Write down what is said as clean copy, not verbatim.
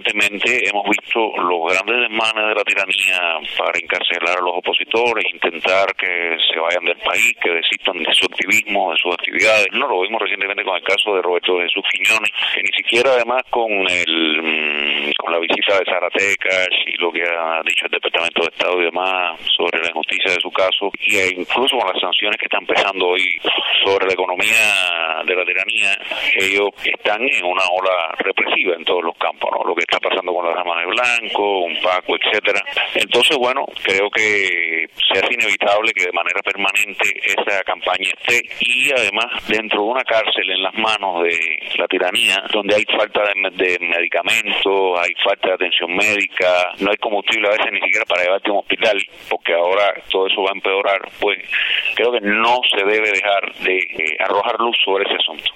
recientemente hemos visto los grandes desmanes de la tiranía para encarcelar a los opositores, intentar que se vayan del país, que desistan de su activismo, de sus actividades. No lo vimos recientemente con el caso de Roberto Jesús Quiñones, que ni siquiera además con la visita de Zacatecas y lo que ha dicho el Departamento de Estado y demás sobre la injusticia de su caso, e incluso con las sanciones que están empezando hoy sobre la economía de la tiranía, ellos están en una ola represiva en todos los campos, ¿no? Lo que está pasando con las damas de blanco, un Paco, etcétera. Entonces, bueno, creo que se hace inevitable que de manera permanente esa campaña esté, y además dentro de una cárcel en las manos de la tiranía, donde hay falta de medicamentos, hay falta de atención médica, no hay combustible a veces ni siquiera para llevarte a un hospital, porque ahora todo eso va a empeorar, pues creo que no se debe dejar de arrojar luz sobre ese asunto.